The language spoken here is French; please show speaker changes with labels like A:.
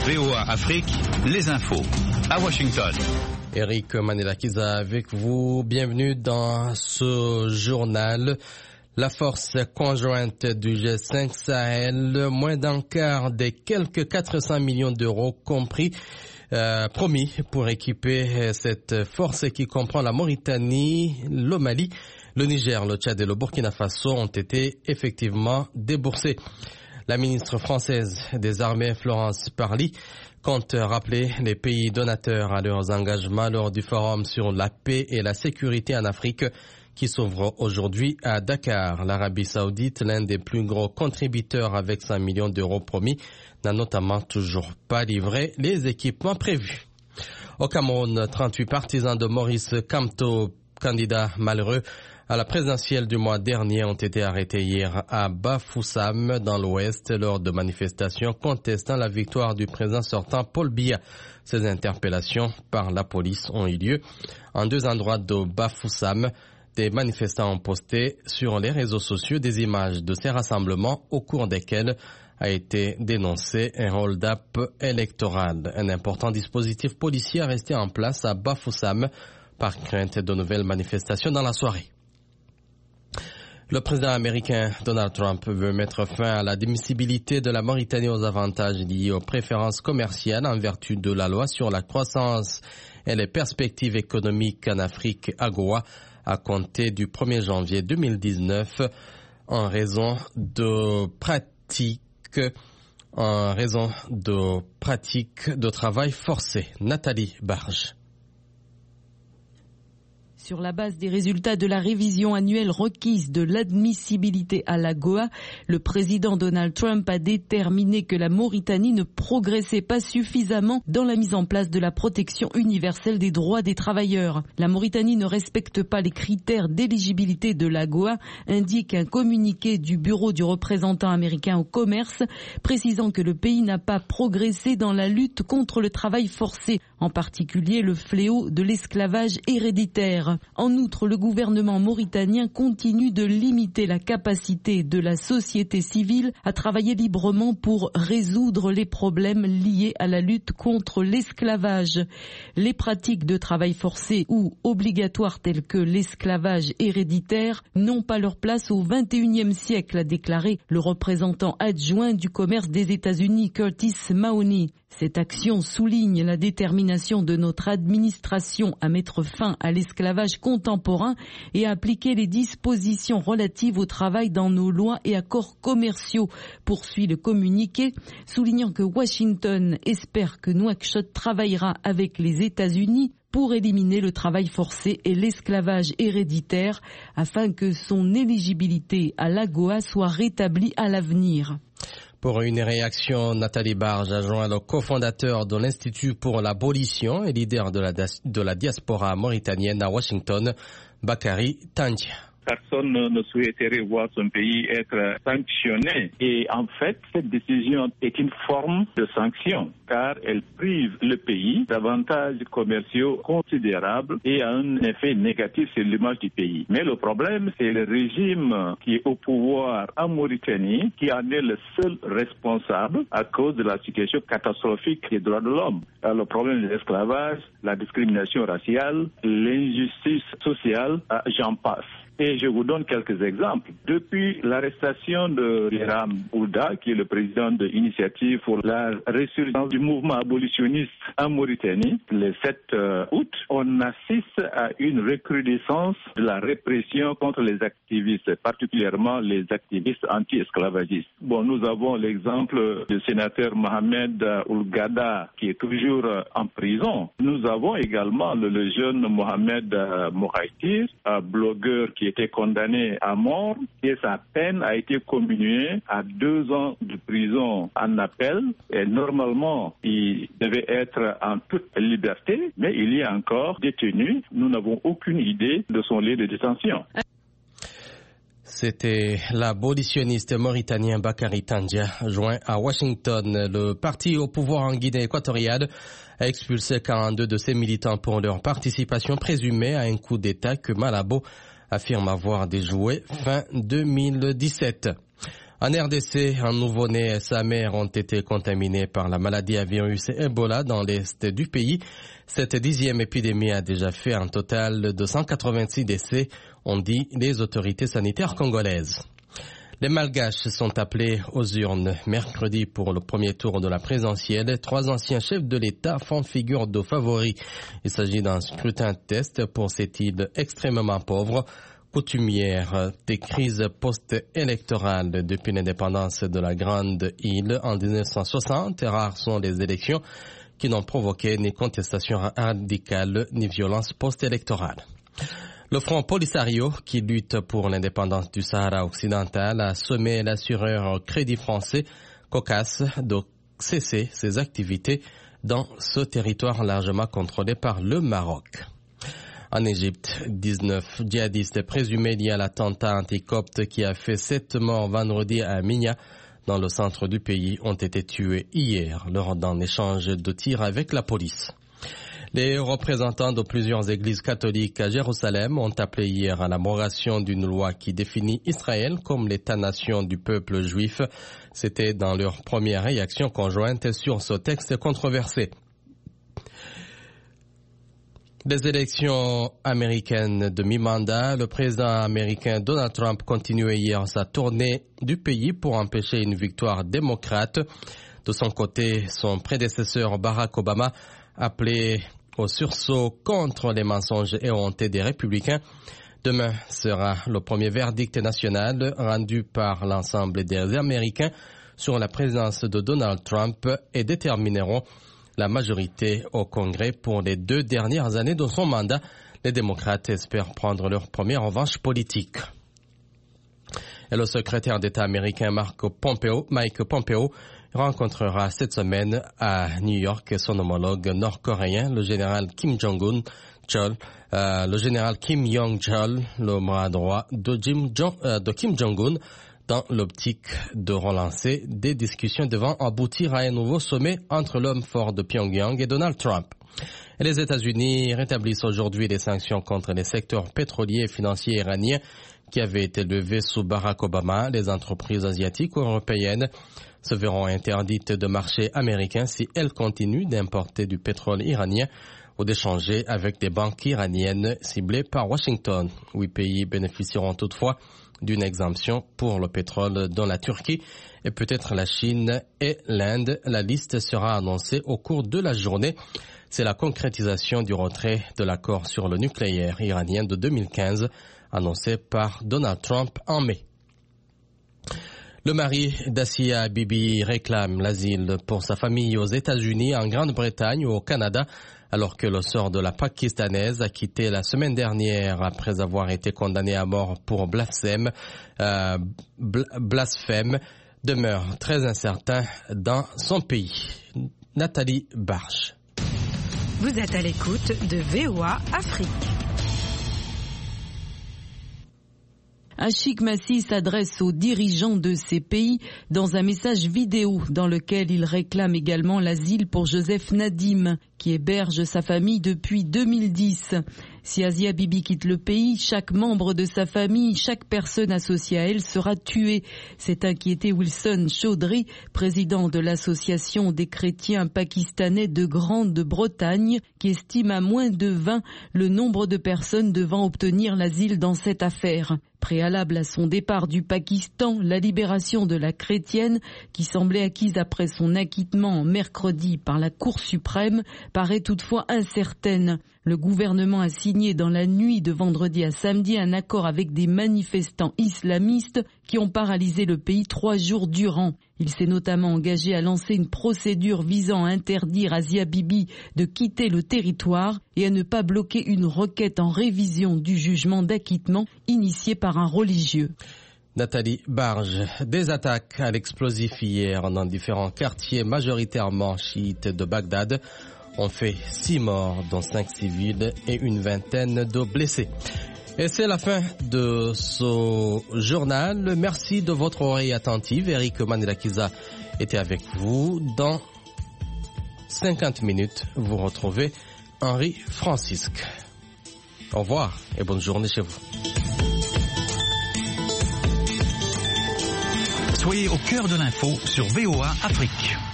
A: VOA Afrique, les infos. À Washington.
B: Eric Manelakiza avec vous. Bienvenue dans ce journal. La force conjointe du G5 Sahel, moins d'un quart des quelques 400 millions d'euros promis pour équiper cette force qui comprend la Mauritanie, le Mali, le Niger, le Tchad et le Burkina Faso ont été effectivement déboursés. La ministre française des Armées, Florence Parly, compte rappeler les pays donateurs à leurs engagements lors du forum sur la paix et la sécurité en Afrique qui s'ouvre aujourd'hui à Dakar. L'Arabie Saoudite, l'un des plus gros contributeurs avec 100 millions d'euros promis, n'a notamment toujours pas livré les équipements prévus. Au Cameroun, 38 partisans de Maurice Kamto, candidat malheureux à la présidentielle du mois dernier, ont été arrêtés hier à Bafoussam, dans l'ouest, lors de manifestations contestant la victoire du président sortant Paul Biya. Ces interpellations par la police ont eu lieu en deux endroits de Bafoussam. Des manifestants ont posté sur les réseaux sociaux des images de ces rassemblements au cours desquels a été dénoncé un hold-up électoral. Un important dispositif policier est resté en place à Bafoussam par crainte de nouvelles manifestations dans la soirée. Le président américain Donald Trump veut mettre fin à la démissibilité de la Mauritanie aux avantages liés aux préférences commerciales en vertu de la loi sur la croissance et les perspectives économiques en Afrique, AGOA, à compter du 1er janvier 2019 en raison de pratiques de travail forcé. Nathalie Barge.
C: Sur la base des résultats de la révision annuelle requise de l'admissibilité à l'AGOA, le président Donald Trump a déterminé que la Mauritanie ne progressait pas suffisamment dans la mise en place de la protection universelle des droits des travailleurs. La Mauritanie ne respecte pas les critères d'éligibilité de l'AGOA, indique un communiqué du bureau du représentant américain au commerce, précisant que le pays n'a pas progressé dans la lutte contre le travail forcé, en particulier le fléau de l'esclavage héréditaire. En outre, le gouvernement mauritanien continue de limiter la capacité de la société civile à travailler librement pour résoudre les problèmes liés à la lutte contre l'esclavage. Les pratiques de travail forcé ou obligatoires telles que l'esclavage héréditaire n'ont pas leur place au XXIe siècle, a déclaré le représentant adjoint du commerce des États-Unis, Curtis Mahoney. Cette action souligne la détermination de notre administration à mettre fin à l'esclavage contemporain et à appliquer les dispositions relatives au travail dans nos lois et accords commerciaux, poursuit le communiqué, soulignant que Washington espère que Nouakchott travaillera avec les États-Unis pour éliminer le travail forcé et l'esclavage héréditaire afin que son éligibilité à l'AGOA soit rétablie à l'avenir.
B: Pour une réaction, Nathalie Barge a joint le cofondateur de l'Institut pour l'abolition et leader de la diaspora mauritanienne à Washington, Bakary Tandia.
D: Personne ne souhaiterait voir son pays être sanctionné. Et en fait, cette décision est une forme de sanction, car elle prive le pays d'avantages commerciaux considérables et a un effet négatif sur l'image du pays. Mais le problème, c'est le régime qui est au pouvoir en Mauritanie, qui en est le seul responsable à cause de la situation catastrophique des droits de l'homme. Alors, le problème de l'esclavage, la discrimination raciale, l'injustice sociale, j'en passe. Et je vous donne quelques exemples. Depuis l'arrestation de Biram Ouda, qui est le président de l'Initiative pour la résurgence du mouvement abolitionniste en Mauritanie, le 7 août, on assiste à une recrudescence de la répression contre les activistes, particulièrement les activistes anti-esclavagistes. Bon, nous avons l'exemple du sénateur Mohamed Oulgada, qui est toujours en prison. Nous avons également le jeune Mohamed Mouraitir, blogueur qui était condamné à mort et sa peine a été commuée à 2 ans de prison en appel. Et normalement, il devait être en toute liberté, mais il est encore détenu. Nous n'avons aucune idée de son lieu de détention.
B: C'était l'abolitionniste mauritanien Bakary Tandia, joint à Washington. Le parti au pouvoir en Guinée équatoriale a expulsé 42 de ses militants pour leur participation présumée à un coup d'État que Malabo affirme avoir déjoué fin 2017. En RDC, un nouveau-né et sa mère ont été contaminés par la maladie à virus Ebola dans l'est du pays. Cette 10e épidémie a déjà fait un total de 186 décès, ont dit les autorités sanitaires congolaises. Les Malgaches sont appelés aux urnes mercredi pour le premier tour de la présidentielle. 3 anciens chefs de l'État font figure de favoris. Il s'agit d'un scrutin test pour cette île extrêmement pauvre, coutumière des crises post-électorales depuis l'indépendance de la Grande Île en 1960. Rares sont les élections qui n'ont provoqué ni contestation radicale ni violence post-électorale. Le Front Polisario, qui lutte pour l'indépendance du Sahara occidental, a sommé l'assureur Crédit Français, Cocas, de cesser ses activités dans ce territoire largement contrôlé par le Maroc. En Égypte, 19 djihadistes présumés liés à l'attentat anticopte qui a fait 7 morts vendredi à Minya, dans le centre du pays, ont été tués hier lors d'un échange de tirs avec la police. Les représentants de plusieurs églises catholiques à Jérusalem ont appelé hier à l'abrogation d'une loi qui définit Israël comme l'État-nation du peuple juif. C'était dans leur première réaction conjointe sur ce texte controversé. Des élections américaines de mi-mandat, le président américain Donald Trump continuait hier sa tournée du pays pour empêcher une victoire démocrate. De son côté, son prédécesseur Barack Obama appelait au sursaut contre les mensonges éhontés des républicains. Demain sera le premier verdict national rendu par l'ensemble des Américains sur la présidence de Donald Trump et détermineront la majorité au Congrès pour les 2 dernières années de son mandat. Les démocrates espèrent prendre leur première revanche politique. Et le secrétaire d'État américain Mike Pompeo rencontrera cette semaine à New York son homologue nord-coréen, le général Kim Jong-chol, le bras droit de Kim Jong-un, dans l'optique de relancer des discussions devant aboutir à un nouveau sommet entre l'homme fort de Pyongyang et Donald Trump. Et les États-Unis rétablissent aujourd'hui les sanctions contre les secteurs pétroliers et financiers iraniens qui avaient été levées sous Barack Obama. Les entreprises asiatiques ou européennes se verront interdites de marché américain si elles continuent d'importer du pétrole iranien ou d'échanger avec des banques iraniennes ciblées par Washington. 8 pays bénéficieront toutefois d'une exemption pour le pétrole dans la Turquie et peut-être la Chine et l'Inde. La liste sera annoncée au cours de la journée. C'est la concrétisation du retrait de l'accord sur le nucléaire iranien de 2015 annoncé par Donald Trump en mai. Le mari d'Asia Bibi réclame l'asile pour sa famille aux États-Unis, en Grande-Bretagne ou au Canada, alors que le sort de la Pakistanaise, acquittée la semaine dernière après avoir été condamnée à mort pour blasphème, demeure très incertain dans son pays. Nathalie Barche.
E: Vous êtes à l'écoute de VOA Afrique.
C: Achik Massi s'adresse aux dirigeants de ces pays dans un message vidéo dans lequel il réclame également l'asile pour Joseph Nadim, qui héberge sa famille depuis 2010. Si Asia Bibi quitte le pays, chaque membre de sa famille, chaque personne associée à elle sera tuée. C'est inquiété Wilson Chaudhry, président de l'association des chrétiens pakistanais de Grande-Bretagne, qui estime à moins de 20 le nombre de personnes devant obtenir l'asile dans cette affaire. Préalable à son départ du Pakistan, la libération de la chrétienne, qui semblait acquise après son acquittement mercredi par la Cour suprême, paraît toutefois incertaine. Le gouvernement a signé dans la nuit de vendredi à samedi un accord avec des manifestants islamistes qui ont paralysé le pays 3 jours durant. Il s'est notamment engagé à lancer une procédure visant à interdire Asia Bibi de quitter le territoire et à ne pas bloquer une requête en révision du jugement d'acquittement initié par un religieux.
B: Nathalie Barge, des attaques à l'explosif hier dans différents quartiers majoritairement chiites de Bagdad ont fait 6 morts, dont 5 civils et une vingtaine de blessés. Et c'est la fin de ce journal. Merci de votre oreille attentive. Eric Manilakiza était avec vous. Dans 50 minutes, vous retrouvez Henri Francisque. Au revoir et bonne journée chez vous.
A: Soyez au cœur de l'info sur VOA Afrique.